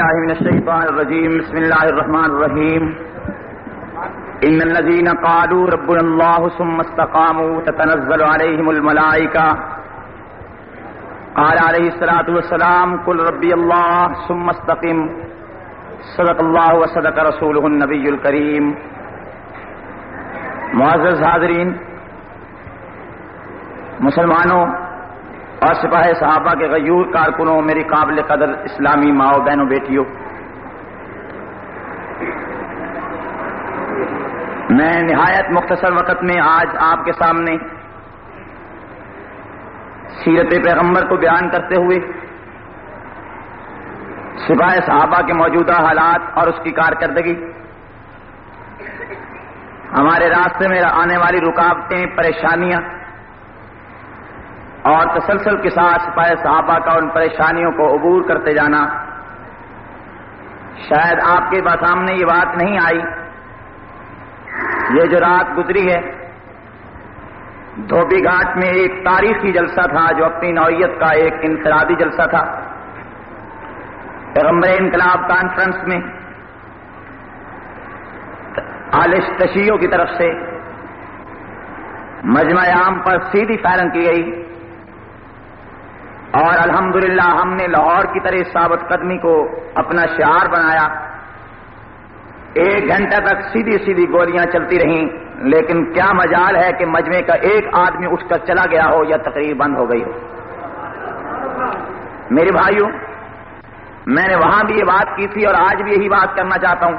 بالله من الشيطان الرجيم بسم الله الرحمن الرحيم إن الذين قالوا ربنا الله ثم استقاموا تتنزل عليهم الملائكة قال عليه الصلاة والسلام قل ربي الله ثم استقم صدق الله وصدق رسوله النبي الكريم. معزز حاضرین، مسلمانوں اور سپاہ صحابہ کے غیور کارکنوں، میری قابل قدر اسلامی ماؤں بہنوں بیٹیوں، میں نہایت مختصر وقت میں آج آپ کے سامنے سیرت پیغمبر کو بیان کرتے ہوئے سپاہ صحابہ کے موجودہ حالات اور اس کی کارکردگی، ہمارے راستے میں آنے والی رکاوٹیں، پریشانیاں اور تسلسل کے ساتھ سپاہ صحابہ کا ان پریشانیوں کو عبور کرتے جانا. شاید آپ کے سامنے یہ بات نہیں آئی، یہ جو رات گزری ہے دھوبی گھاٹ میں ایک تاریخی جلسہ تھا جو اپنی نوعیت کا ایک انفرادی جلسہ تھا. پیغمبر انقلاب کانفرنس میں اہل تشیعوں کی طرف سے مجمع عام پر سیدھی فائرنگ کی گئی اور الحمدللہ ہم نے لاہور کی طرح ثابت قدمی کو اپنا شعار بنایا. 1 گھنٹہ تک سیدھی سیدھی گولیاں چلتی رہیں، لیکن کیا مجال ہے کہ مجمع کا ایک آدمی اٹھ کر چلا گیا ہو یا تقریر بند ہو گئی ہو. میرے بھائیوں، میں نے وہاں بھی یہ بات کی تھی اور آج بھی یہی بات کرنا چاہتا ہوں.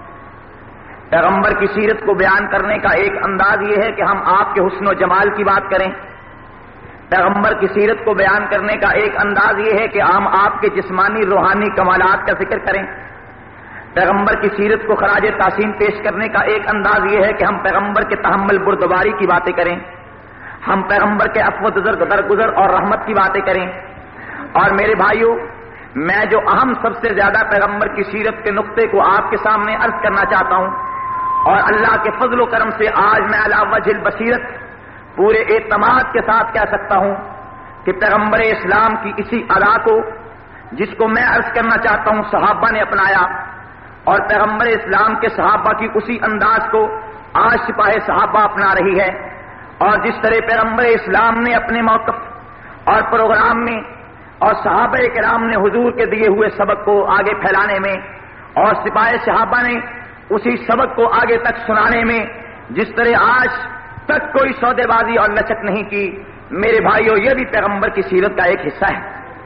پیغمبر کی سیرت کو بیان کرنے کا ایک انداز یہ ہے کہ ہم آپ کے حسن و جمال کی بات کریں. پیغمبر کی سیرت کو بیان کرنے کا ایک انداز یہ ہے کہ ہم آپ کے جسمانی روحانی کمالات کا ذکر کریں. پیغمبر کی سیرت کو خراج تحسین پیش کرنے کا ایک انداز یہ ہے کہ ہم پیغمبر کے تحمل بردباری کی باتیں کریں، ہم پیغمبر کے عفو درگزر اور رحمت کی باتیں کریں. اور میرے بھائیوں، میں جو اہم سب سے زیادہ پیغمبر کی سیرت کے نقطے کو آپ کے سامنے عرض کرنا چاہتا ہوں، اور اللہ کے فضل و کرم سے آج میں علی وجہ البصیرت پورے اعتماد کے ساتھ کہہ سکتا ہوں کہ پیغمبر اسلام کی اسی ادا کو، جس کو میں عرض کرنا چاہتا ہوں، صحابہ نے اپنایا، اور پیغمبر اسلام کے صحابہ کی اسی انداز کو آج سپاہ صحابہ اپنا رہی ہے. اور جس طرح پیغمبر اسلام نے اپنے موقف اور پروگرام میں اور صحابہ کرام نے حضور کے دیے ہوئے سبق کو آگے پھیلانے میں اور سپاہ صحابہ نے اسی سبق کو آگے تک سنانے میں جس طرح آج تک کوئی سودے بازی اور لچک نہیں کی، میرے بھائیوں یہ بھی پیغمبر کی سیرت کا ایک حصہ ہے.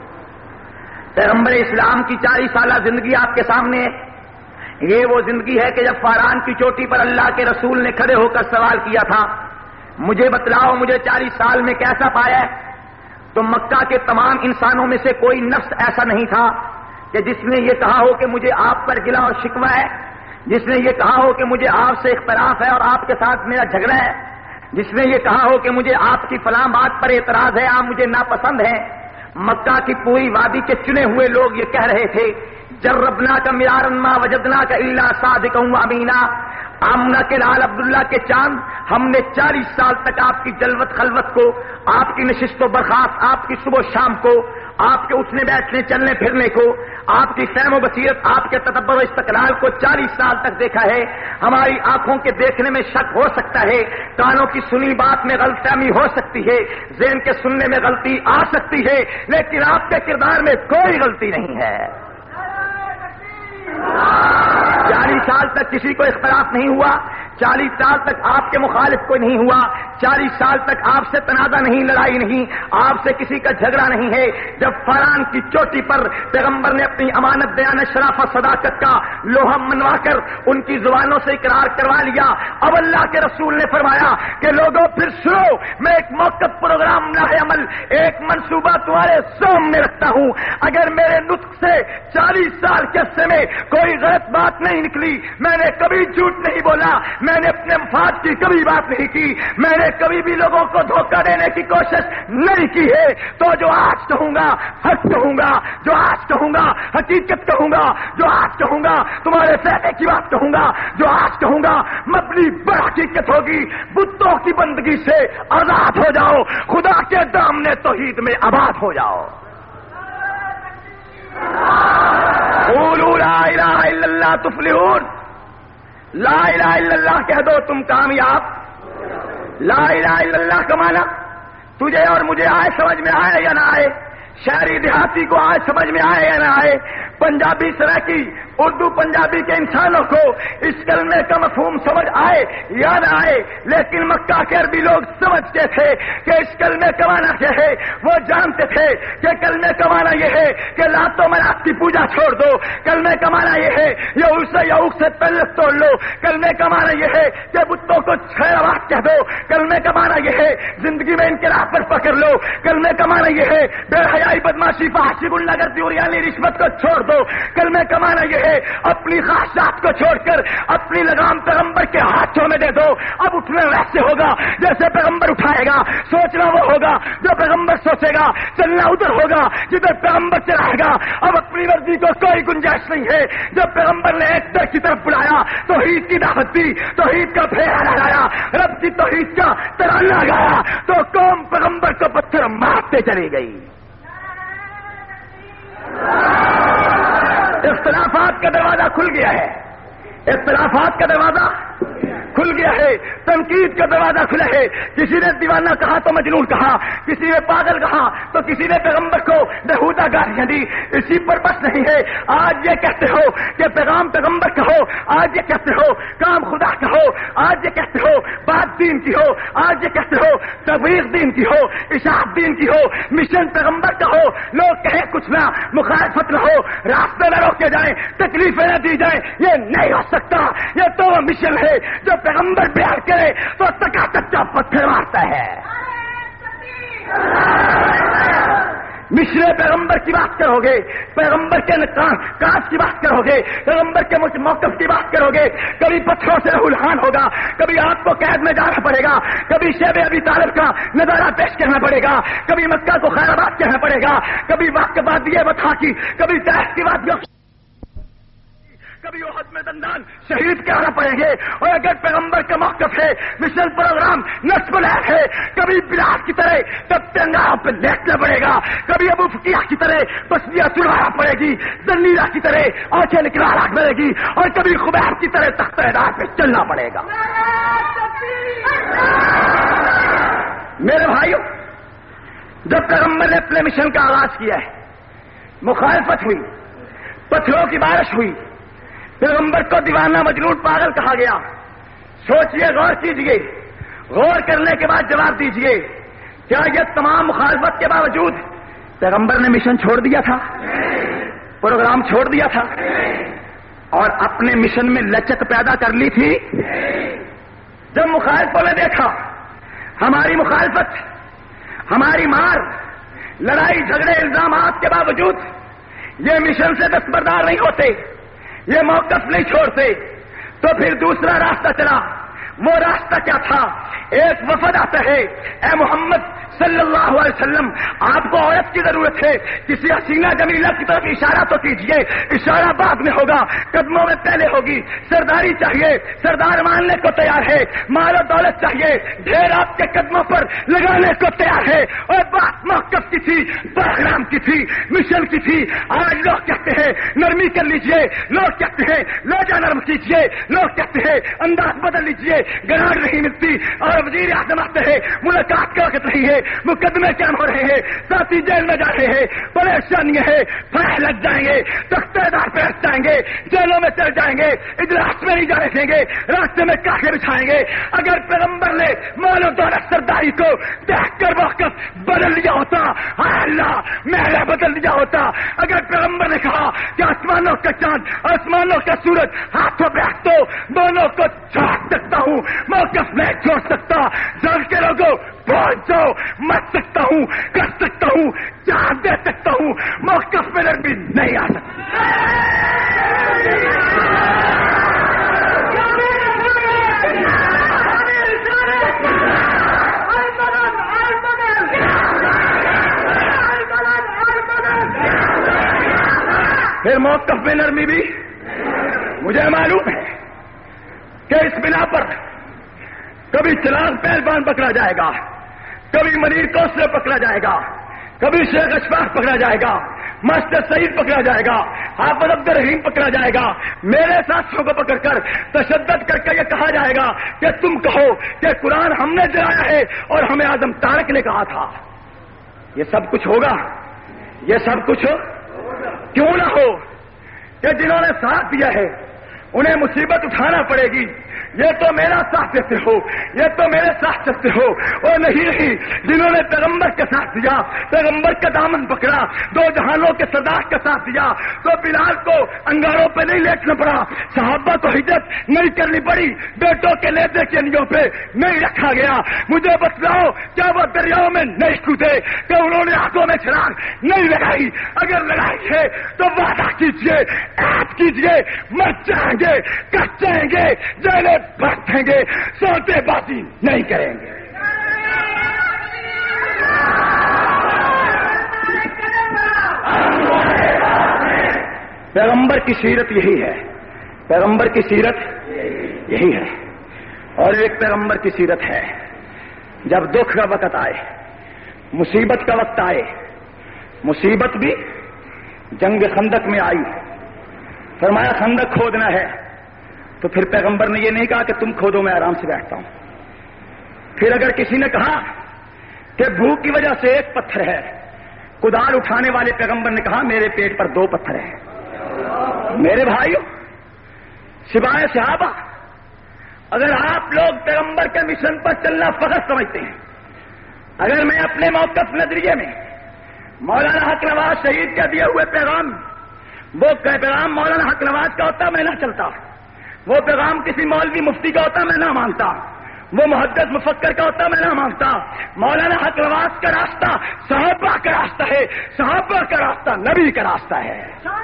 پیغمبر اسلام کی 40 سالہ زندگی آپ کے سامنے ہے. یہ وہ زندگی ہے کہ جب فاران کی چوٹی پر اللہ کے رسول نے کھڑے ہو کر سوال کیا تھا، مجھے بتلاؤ مجھے 40 سال میں کیسا پایا ہے، تو مکہ کے تمام انسانوں میں سے کوئی نفس ایسا نہیں تھا کہ جس نے یہ کہا ہو کہ مجھے آپ پر گلہ اور شکوہ ہے، جس نے یہ کہا ہو کہ مجھے آپ سے اختلاف ہے اور آپ کے ساتھ میرا جھگڑا ہے، جس نے یہ کہا ہو کہ مجھے آپ کی فلاں بات پر اعتراض ہے، آپ مجھے ناپسند ہیں. مکہ کی پوری وادی کے چنے ہوئے لوگ یہ کہہ رہے تھے، جربنا کا میارن ما وجدنا کا الا صادقا و امینا. آمنہ کے لال عبداللہ کے چاند، ہم نے 40 سال تک آپ کی جلوت خلوت کو، آپ کی نشست و برخاست، آپ کی صبح و شام کو، آپ کے اٹھنے بیٹھنے چلنے پھرنے کو، آپ کی فہم و بصیرت، آپ کے تدبر و استقلال کو 40 سال تک دیکھا ہے. ہماری آنکھوں کے دیکھنے میں شک ہو سکتا ہے، کانوں کی سنی بات میں غلط فہمی ہو سکتی ہے، ذہن کے سننے میں غلطی آ سکتی ہے، لیکن آپ کے کردار میں کوئی غلطی نہیں ہے. 40 سال تک کسی کو اختلاف نہیں ہوا، 40 سال تک آپ کے مخالف کوئی نہیں ہوا، 40 سال تک آپ سے تنازع نہیں، لڑائی نہیں، آپ سے کسی کا جھگڑا نہیں ہے. جب فاران کی چوٹی پر پیغمبر نے اپنی امانت دیانت شرافت صداقت کا لوہا منوا کر ان کی زبانوں سے اقرار کروا لیا، اب اللہ کے رسول نے فرمایا کہ لوگوں پھر سنو، میں ایک موقف پروگرام لاہے عمل، ایک منصوبہ تمہارے سامنے رکھتا ہوں. اگر میرے نطق سے 40 سال کے عرصے میں کوئی غلط بات نہیں نکلی، میں نے کبھی جھوٹ نہیں بولا، میں نے اپنے مفاد کی کبھی بات نہیں کی، میں نے کبھی بھی لوگوں کو دھوکہ دینے کی کوشش نہیں کی ہے، تو جو آج کہوں گا حق کہوں گا، جو آج کہوں گا حقیقت کہوں گا، جو آج کہوں گا تمہارے فائدے کی بات کہوں گا، جو آج کہوں گا مبنی بڑا حقیقت ہوگی. بتوں کی بندگی سے آزاد ہو جاؤ، خدا کے دامن توحید میں آباد ہو جاؤ. قولوا لا الہ الا اللہ تفلحون، لا الہ الا اللہ کہہ دو تم کامیاب۔ لا الہ الا اللہ کا معنی تجھے اور مجھے آئے سمجھ میں آئے یا نہ آئے، شہری دیہاتی کو آئے سمجھ میں آئے یا نہ آئے، پنجابی سرائکی اردو پنجابی کے انسانوں کو اس کلمے کا مفہوم سمجھ آئے یا نہ آئے، لیکن مکہ کے عربی لوگ سمجھتے تھے کہ اس کلمے کا معنی کیا ہے۔ وہ جانتے تھے کہ کلمے کا معنی یہ ہے کہ لات و منات کی پوجا چھوڑ دو، کلمے کا معنی یہ ہے یعوق سے تعلق توڑ لو، کلمے کا معنی یہ ہے کہ بتوں کو چھیڑوات کہہ دو، کلمے کا معنی یہ ہے زندگی میں انقلاب پر پکڑ لو، کلمے کا معنی یہ ہے بے حیائی بدماشی فحاشی غنڈہ اور یعنی رشوت کو چھوڑ دو، کلمے کا معنی یہ ہے اپنی خواہشات کو چھوڑ کر اپنی لگام پیغمبر کے ہاتھوں میں دے دو۔ اب اٹھنا ویسے ہوگا جیسے پیغمبر اٹھائے گا، سوچنا وہ ہوگا جو پیغمبر سوچے گا، چلنا ادھر ہوگا جدھر پیغمبر چلائے گا۔ اب اپنی مرضی کو کوئی گنجائش نہیں ہے۔ جب پیغمبر نے ایک در کی طرف بلایا توحید کی دعوت دی، توحید کا پھیرا لگایا، رب کی توحید کا ترانہ گایا، تو قوم پیغمبر کو پتھر مارتے چلی گئی۔ اختلافات کا دروازہ کھل گیا ہے، اختلافات کا دروازہ کھل گیا ہے، تنقید کا دروازہ کھلا ہے۔ کسی نے دیوانہ کہا تو مجنون کہا، کسی نے پاگل کہا تو کسی نے پیغمبر کو بےہودہ گالیاں دی۔ اسی پر بس نہیں ہے، آج یہ کہتے ہو کہ پیغام پیغمبر کہو، آج یہ کہتے ہو کام خدا کہو، آج یہ کہتے ہو بات دین کی ہو، آج یہ کہتے ہو تبلیغ دین کی ہو، اشاعت دین کی ہو، مشن پیغمبر کا ہو۔ لوگ کہیں کچھ نہ، مخالفت نہ ہو، راستے نہ روکے جائیں، تکلیفیں نہ دی جائیں، یہ نہیں ہو سکتا۔ یہ تو وہ مشن ہے جو پیغمبر بیان کرے تو تکا تکا پتھر مارتا ہے۔ مشن پیغمبر کی بات کرو گے، پیغمبر کے کاج کی بات کرو گے، پیغمبر کے موقف کی بات کرو گے، کبھی پتھروں سے رہولہان ہوگا، کبھی آپ کو قید میں جانا پڑے گا، کبھی شیب ابی طالب کا نظارہ پیش کرنا پڑے گا، کبھی مکہ کو خیر آباد کہنا پڑے گا، کبھی واقع بات یہ بتا کی، کبھی تحت کی بات کبھی احد میں دندان شہید کہنا پڑیں گے۔ اور اگر پیغمبر کا موقف ہے، مشن پروگرام نصب ہے، کبھی بلال کی طرح تب انگاروں پہ لیٹنا پڑے گا، کبھی ابو فقیہ کی طرح بسلیاں چڑھانا پڑے گی، زنیرہ کی طرح آنکھیں نکلانا پڑے گی، اور کبھی خبیب کی طرح تختہ دار پہ چلنا پڑے گا۔ میرے بھائیوں، جب پیغمبر نے اپنے مشن کا آغاز کیا ہے، مخالفت ہوئی، پتھروں کی بارش ہوئی، پیغمبر کو دیوانہ مجنون پاگل کہا گیا۔ سوچئے، غور کیجئے، غور کرنے کے بعد جواب دیجئے، کیا یہ تمام مخالفت کے باوجود پیغمبر نے مشن چھوڑ دیا تھا، پروگرام چھوڑ دیا تھا، اور اپنے مشن میں لچک پیدا کر لی تھی؟ جب مخالفوں نے دیکھا ہماری مخالفت، ہماری مار، لڑائی جھگڑے الزامات کے باوجود یہ مشن سے دستبردار نہیں ہوتے، یہ موقف نہیں چھوڑتے، تو پھر دوسرا راستہ چلا۔ وہ راستہ کیا تھا؟ ایک وفد آتا ہے، اے محمد صلی اللہ علیہ وسلم، آپ کو عورت کی ضرورت ہے، کسی حسینہ جمیلہ کی طرف اشارہ تو کیجئے، اشارہ بعد میں ہوگا، قدموں میں پہلے ہوگی، سرداری چاہیے، سردار ماننے کو تیار ہے، مال و دولت چاہیے، ڈھیر آپ کے قدموں پر لگانے کو تیار ہے۔ اور بات موقف کی تھی، پروگرام کی تھی، مشن کی تھی۔ آج لوگ کہتے ہیں نرمی کر لیجئے، لوگ کہتے ہیں لوجا نرم کیجئے، لوگ کہتے ہیں انداز بدل لیجئے، گرانٹ نہیں ملتی، اور وزیر اعظم آتے ہیں ملاقات کا وقت نہیں ہے، مقدمے قائم ہو رہے ہیں، ساتھی جیل میں جا رہے ہیں، پریشانیاں ہیں، فائل لگ جائیں گے، تختہ دار پہ رکھ جائیں گے، جیلوں میں چل جائیں گے، اجلاس میں نہیں جانے دیں گے، راستے میں کاخے بچھائیں گے۔ اگر پیغمبر نے مال و دولت سرداری کو دیکھ کر موقف بدل لیا ہوتا، ہائے اللہ محلہ بدل لیا ہوتا۔ اگر پیغمبر نے کہا کہ آسمانوں کا چاند، آسمانوں کا سورج ہاتھوں پہ رکھ دو، دونوں کو چھوڑ سکتا ہوں، موقف نہیں چھوڑ سکتا۔ جان کے لوگوں پہنچ جاؤ، مر سکتا ہوں، کر سکتا ہوں، جان دے سکتا ہوں، موقف میں نرمی نہیں آ سکتی۔ پھر موقف میں نرمی بھی مجھے معلوم ہے کہ اس بنا پر کبھی چراغ پہلوان پکڑا جائے گا، کبھی منیر کوسلے پکڑا جائے گا، کبھی شیخ اشفاق پکڑا جائے گا، ماسٹر سعید پکڑا جائے گا، حافظ عبد الرحیم پکڑا جائے گا، میرے ساتھیوں کو پکڑ کر تشدد کر کے یہ کہا جائے گا کہ تم کہو کہ قرآن ہم نے جلایا ہے اور ہمیں اعظم طارق نے کہا تھا۔ یہ سب کچھ ہوگا، یہ سب کچھ کیوں نہ ہو کہ جنہوں نے ساتھ دیا ہے انہیں مصیبت اٹھانا پڑے گی۔ یہ تو میرا ساتھ دیتے ہو، یہ تو میرے ساتھ چلتے ہو، اور نہیں جنہوں نے پیغمبر کے ساتھ دیا، پیغمبر کا دامن پکڑا، دو جہانوں کے سردار کا ساتھ دیا، تو بلال کو انگاروں پہ نہیں لیٹنا پڑا، صحابہ کو ہجرت نہیں کرنی پڑی، بیٹوں کے لیدے کے نیوں پہ نہیں رکھا گیا۔ مجھے بتلاؤ کیا وہ دریاؤں میں نہیں کودے، کہ انہوں نے ہاتھوں میں چراغ نہیں لگائی؟ اگر لگائی ہے تو وعدہ کیجیے، عہد کیجیے، مر جائیں گے، کٹ جائیں گے، جیلیں بھرتیں گے، سوتے بازی نہیں کریں گے۔ پیغمبر کی سیرت یہی ہے، پیغمبر کی سیرت یہی ہے۔ اور ایک پیغمبر کی سیرت ہے، جب دکھ کا وقت آئے، مصیبت کا وقت آئے، مصیبت بھی جنگ خندق میں آئی، فرمایا خندق کھودنا ہے، تو پھر پیغمبر نے یہ نہیں کہا کہ تم کھودو میں آرام سے بیٹھتا ہوں۔ پھر اگر کسی نے کہا کہ بھوک کی وجہ سے ایک پتھر ہے، کدال اٹھانے والے پیغمبر نے کہا میرے پیٹ پر 2 پتھر ہیں۔ میرے بھائیو، سوائے صحابہ، اگر آپ لوگ پیغمبر کے مشن پر چلنا فخر سمجھتے ہیں، اگر میں اپنے موقف نظریے میں مولانا حق نواز شہید کے دیے ہوئے پیغام، وہ پیغام مولانا حق نواز کا ہوتا میں نہ چلتا، وہ پیغام کسی مولوی مفتی کا ہوتا میں نہ مانتا، وہ محدث مفکر کا ہوتا میں نہ مانتا۔ مولانا حق نواز کا راستہ صحابہ کا راستہ ہے، صحابہ کا راستہ نبی کا راستہ ہے۔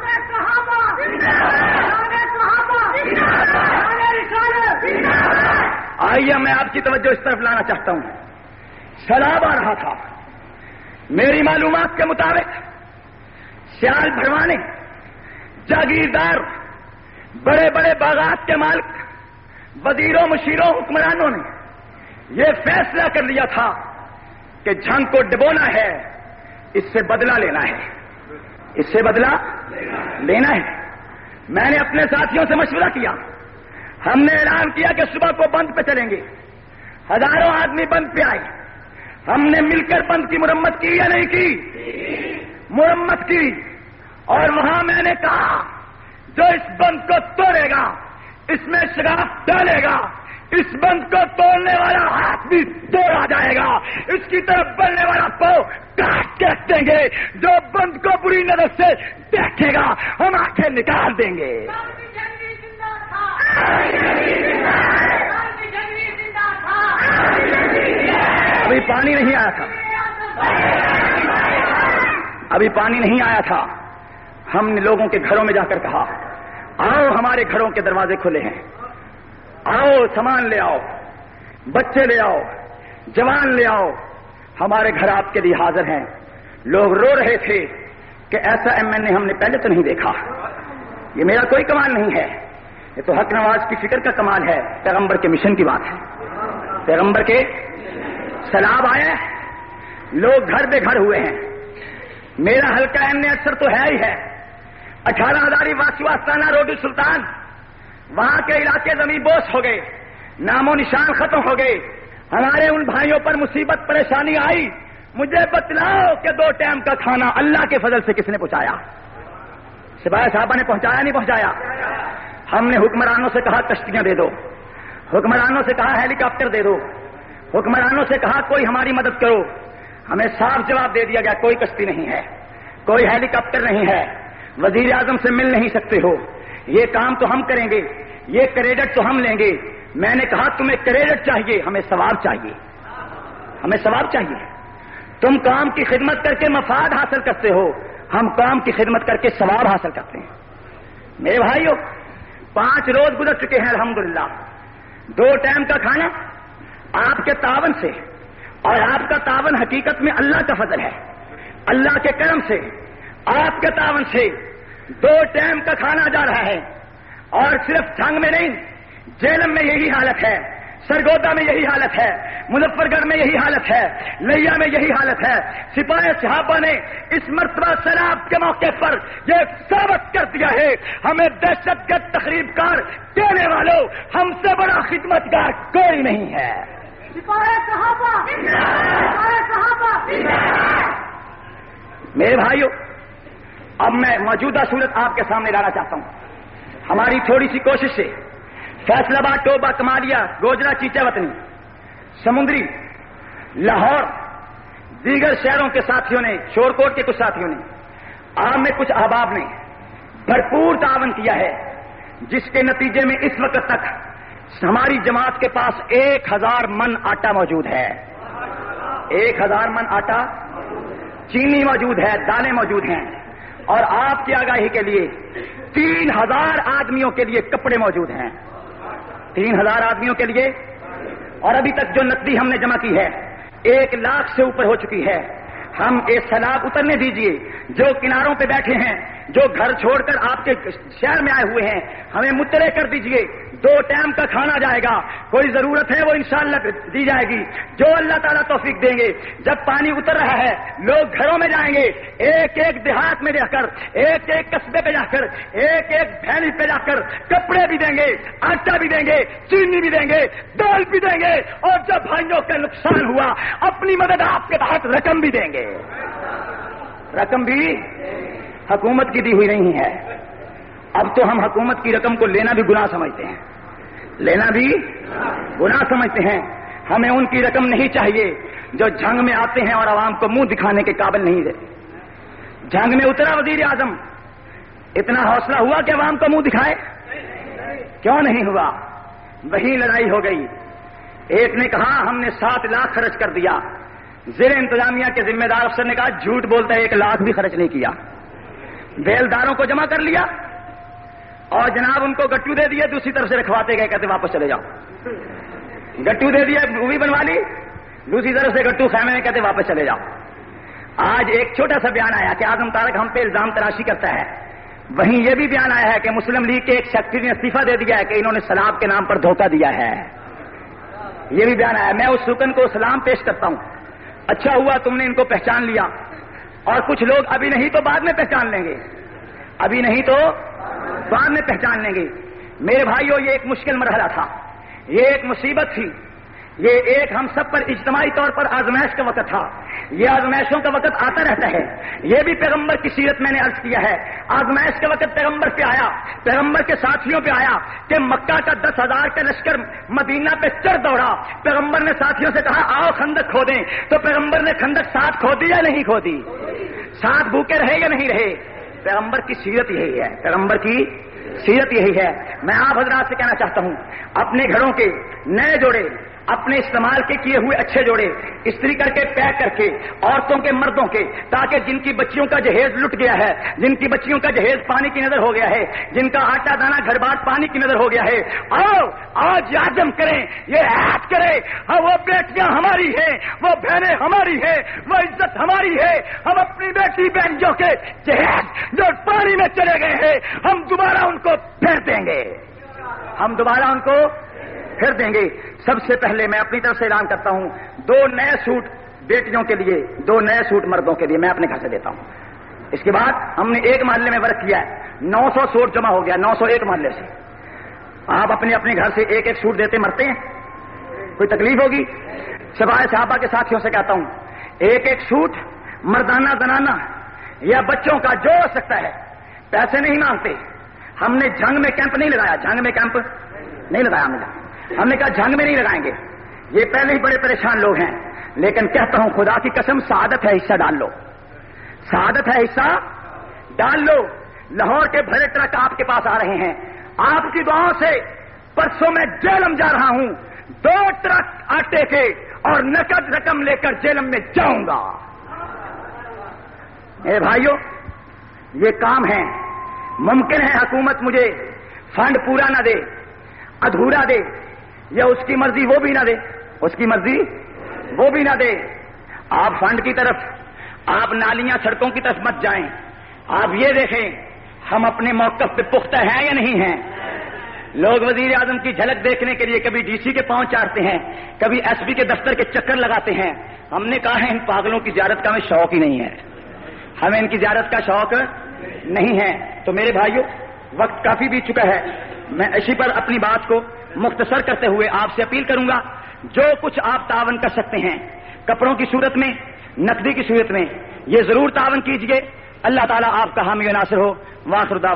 آئیے میں آپ کی توجہ اس طرف لانا چاہتا ہوں۔ سیلاب آ رہا تھا، میری معلومات کے مطابق سیال بھروانے، جاگیردار، بڑے بڑے باغات کے مالک، وزیروں، مشیروں، حکمرانوں نے یہ فیصلہ کر لیا تھا کہ جھنگ کو ڈبونا ہے، اس سے بدلہ لینا ہے، اس سے بدلہ لینا ہے۔ میں نے اپنے ساتھیوں سے مشورہ کیا، ہم نے اعلان کیا کہ صبح کو بند پہ چلیں گے، ہزاروں آدمی بند پہ آئے، ہم نے مل کر بند کی مرمت کی یا نہیں کی؟ مرمت کی۔ اور وہاں میں نے کہا جو اس بند کو توڑے گا، اس میں شگاف ڈالے گا، اس بند کو توڑنے والا ہاتھ بھی توڑا جائے گا، اس کی طرف بڑھنے والا پاؤں کاٹ کے رکھ دیں گے، جو بند کو بری نظر سے دیکھے گا ہم آنکھیں نکال دیں گے۔ ابھی پانی نہیں آیا تھا، ابھی پانی نہیں آیا تھا، ہم نے لوگوں کے گھروں میں جا کر کہا آؤ ہمارے گھروں کے دروازے کھلے ہیں، آؤ سامان لے آؤ، بچے لے آؤ، جوان لے آؤ، ہمارے گھر آپ کے لیے حاضر ہیں۔ لوگ رو رہے تھے کہ ایسا MN ہم نے پہلے تو نہیں دیکھا، یہ میرا کوئی کمال نہیں ہے، یہ تو حق نواز کی فکر کا کمال ہے، پیغمبر کے مشن کی بات ہے، پیغمبر کے سیلاب آئے، لوگ گھر بے گھر ہوئے ہیں۔ میرا حلقہ MN اکثر تو ہے ہی ہے، 18,000 واسو آستانہ روڈ سلطان، وہاں کے علاقے زمین بوس ہو گئے، نام و نشان ختم ہو گئے۔ ہمارے ان بھائیوں پر مصیبت پریشانی آئی، مجھے بتلاؤ کہ 2 ٹائم کا کھانا اللہ کے فضل سے کس نے پہنچایا؟ سپاہی صاحبہ نے پہنچایا نہیں پہنچایا؟ ہم نے حکمرانوں سے کہا کشتیاں دے دو، حکمرانوں سے کہا ہیلی کاپٹر دے دو، حکمرانوں سے کہا کوئی ہماری مدد کرو، ہمیں صاف جواب دے دیا گیا کوئی کشتی نہیں ہے، کوئی ہیلی کاپٹر نہیں ہے، وزیر اعظم سے مل نہیں سکتے ہو، یہ کام تو ہم کریں گے، یہ کریڈٹ تو ہم لیں گے۔ میں نے کہا تمہیں کریڈٹ چاہیے، ہمیں ثواب چاہیے، ہمیں ثواب چاہیے۔ تم کام کی خدمت کر کے مفاد حاصل کرتے ہو، ہم کام کی خدمت کر کے ثواب حاصل کرتے ہیں۔ میرے بھائیو، 5 روز گزر چکے ہیں الحمدللہ، 2 ٹائم کا کھانا آپ کے تعاون سے، اور آپ کا تعاون حقیقت میں اللہ کا فضل ہے، اللہ کے کرم سے، آپ کے تعاون سے 2 ٹائم کا کھانا جا رہا ہے۔ اور صرف جنگ میں نہیں، جیلم میں یہی حالت ہے، سرگودا میں یہی حالت ہے، مظفر گڑھ میں یہی حالت ہے، لیا میں یہی حالت ہے۔ سپاہی صحابہ نے اس مرتبہ سیلاب کے موقع پر یہ ثابت کر دیا ہے، ہمیں دہشت گرد تقریب کار کہنے والوں ہم سے بڑا خدمتگار کوئی نہیں ہے۔ سپاہی صحابہ میرے بھائیوں، اب میں موجودہ صورت آپ کے سامنے لانا چاہتا ہوں۔ ہماری تھوڑی سی کوشش سے فیصل آباد، ٹوبہ، کمالیا، گوجرا، چیچا وطنی، سمندری، لاہور، دیگر شہروں کے ساتھیوں نے، شورکوٹ کے کچھ ساتھیوں نے، عام میں کچھ احباب نے بھرپور تعاون کیا ہے، جس کے نتیجے میں اس وقت تک ہماری جماعت کے پاس 1000 من آٹا موجود ہے۔ 1000 من آٹا، چینی موجود ہے، دالیں موجود ہیں، اور آپ کی آگاہی کے لیے 3000 آدمیوں کے لیے کپڑے موجود ہیں۔ 3000 آدمیوں کے لیے، اور ابھی تک جو نقدی ہم نے جمع کی ہے 1 لاکھ سے اوپر ہو چکی ہے۔ ہم ایک سیلاب اترنے دیجئے، جو کناروں پہ بیٹھے ہیں، جو گھر چھوڑ کر آپ کے شہر میں آئے ہوئے ہیں، ہمیں مطلع کر دیجئے، 2 ٹائم کا کھانا جائے گا، کوئی ضرورت ہے وہ انشاءاللہ دی جائے گی، جو اللہ تعالیٰ توفیق دیں گے۔ جب پانی اتر رہا ہے، لوگ گھروں میں جائیں گے، ایک ایک دیہات میں جا کر، ایک ایک قصبے پہ جا کر، ایک ایک بھیلی پہ جا کر کپڑے بھی دیں گے، آٹا بھی دیں گے، چینی بھی دیں گے، دال بھی دیں گے، اور جب بھائیوں کا نقصان ہوا اپنی مدد آپ کے تحت رقم بھی دیں گے۔ رقم بھی حکومت کی دی ہوئی نہیں ہے۔ اب تو ہم حکومت کی رقم کو لینا بھی گناہ سمجھتے ہیں، لینا بھی گناہ سمجھتے ہیں۔ ہمیں ان کی رقم نہیں چاہیے جو جنگ میں آتے ہیں اور عوام کو منہ دکھانے کے قابل نہیں رہتے۔ جنگ میں اترا وزیر اعظم، اتنا حوصلہ ہوا کہ عوام کو منہ دکھائے؟ کیوں نہیں ہوا؟ وہی لڑائی ہو گئی۔ ایک نے کہا ہم نے 7 لاکھ خرچ کر دیا، زیر انتظامیہ کے ذمہ دار افسر نے کہا جھوٹ بولتا ہے، 1 لاکھ بھی خرچ نہیں کیا۔ بیلداروں کو جمع کر لیا اور جناب ان کو گٹو دے دیے، دوسری طرف سے رکھواتے گئے، کہتے واپس چلے جاؤ۔ گٹو دے دیا، مووی بنوا لی، دوسری طرف سے گٹو خیمے میں، کہتے واپس چلے جاؤ۔ آج ایک چھوٹا سا بیان آیا کہ اعظم طارق ہم پہ الزام تراشی کرتا ہے، وہیں یہ بھی بیان آیا ہے کہ مسلم لیگ کے ایک شخص نے استعفیٰ دے دیا ہے کہ انہوں نے سلام کے نام پر دھوکہ دیا ہے۔ یہ بھی بیان آیا۔ میں اس رکن کو سلام پیش کرتا ہوں، اچھا ہوا تم نے ان کو پہچان لیا، اور کچھ لوگ ابھی نہیں تو بعد میں پہچان لیں گے، ابھی نہیں تو بعد میں پہچان لیں گے۔ میرے بھائیوں، یہ ایک مشکل مرحلہ تھا، یہ ایک مصیبت تھی، یہ ایک ہم سب پر اجتماعی طور پر آزمائش کا وقت تھا۔ یہ آزمائشوں کا وقت آتا رہتا ہے، یہ بھی پیغمبر کی سیرت میں نے عرض کیا ہے۔ آزمائش کا وقت پیغمبر پہ آیا، پیغمبر کے ساتھیوں پہ آیا کہ مکہ کا 10,000 کا لشکر مدینہ پہ چڑھ دوڑا۔ پیغمبر نے ساتھیوں سے کہا آؤ خندق کھودیں، تو پیغمبر نے خندق 7 کھودی یا نہیں کھودی؟ 7 بھوکے رہے یا نہیں رہے؟ پیغمبر کی سیرت یہی ہے، پیغمبر کی سیرت یہی ہے۔ میں آپ حضرات سے کہنا چاہتا ہوں، اپنے گھروں کے نئے جوڑے، اپنے استعمال کے کیے ہوئے اچھے جوڑے استری کر کے پیک کر کے، عورتوں کے مردوں کے، تاکہ جن کی بچیوں کا جہیز لٹ گیا ہے، جن کی بچیوں کا جہیز پانی کی نظر ہو گیا ہے، جن کا آٹا دانا گھر بار پانی کی نظر ہو گیا ہے، آؤ آج عزم کریں، یہ عہد کریں، ہاں وہ بیٹیاں ہماری ہیں، وہ بہنیں ہماری ہیں، وہ عزت ہماری ہے، ہم اپنی بیٹی بہنوں کے جہیز جو پانی میں چلے گئے ہیں ہم دوبارہ ان کو پھیر دیں گے، ہم دوبارہ ان کو پھر دیں گے۔ سب سے پہلے میں اپنی طرف سے اعلان کرتا ہوں، 2 نئے سوٹ بیٹیوں کے لیے، 2 نئے سوٹ مردوں کے لیے میں اپنے گھر سے دیتا ہوں۔ اس کے بعد ہم نے ایک محلے میں ورک کیا ہے، 900 سوٹ جمع ہو گیا، 901 محلے سے۔ آپ اپنے اپنے گھر سے ایک ایک سوٹ دیتے مرتے ہیں؟ کوئی تکلیف ہوگی؟ سپاہی صحابہ کے ساتھیوں سے کہتا ہوں، ایک ایک سوٹ مردانہ زنانہ یا بچوں کا جو ہو سکتا ہے، پیسے نہیں مانگتے۔ ہم نے جنگ میں کیمپ نہیں لگایا، جنگ میں کیمپ نہیں لگایا ہم نے کہا جنگ میں نہیں لگائیں گے، یہ پہلے ہی بڑے پریشان لوگ ہیں، لیکن کہتا ہوں خدا کی قسم سعادت ہے حصہ ڈال لو، سعادت ہے حصہ ڈال لو۔ لاہور کے بھرے ٹرک آپ کے پاس آ رہے ہیں، آپ کی دعاؤں سے پرسوں میں جیلم جا رہا ہوں، 2 ٹرک آٹے کے اور نقد رقم لے کر جیلم میں جاؤں گا۔ میرے بھائیوں، یہ کام ہے، ممکن ہے حکومت مجھے فنڈ پورا نہ دے، ادھورا دے، یا اس کی مرضی وہ بھی نہ دے، اس کی مرضی وہ بھی نہ دے۔ آپ فنڈ کی طرف، آپ نالیاں سڑکوں کی طرف مت جائیں، آپ یہ دیکھیں ہم اپنے موقف پہ پختہ ہیں یا نہیں ہیں، لوگ وزیر اعظم کی جھلک دیکھنے کے لیے کبھی ڈی سی کے پاؤں چاٹتے ہیں، کبھی ایس پی کے دفتر کے چکر لگاتے ہیں. ہم نے کہا ہے ان پاگلوں کی زیارت کا ہمیں شوق ہی نہیں ہے، ہمیں ان کی زیارت کا شوق نہیں ہے. تو میرے بھائیوں، وقت کافی بیت چکا ہے. میں اسی پر اپنی بات کو مختصر کرتے ہوئے آپ سے اپیل کروں گا، جو کچھ آپ تعاون کر سکتے ہیں کپڑوں کی صورت میں، نقدی کی صورت میں، یہ ضرور تعاون کیجیے. اللہ تعالیٰ آپ کا حامی و ناصر ہو. واخر دعوانا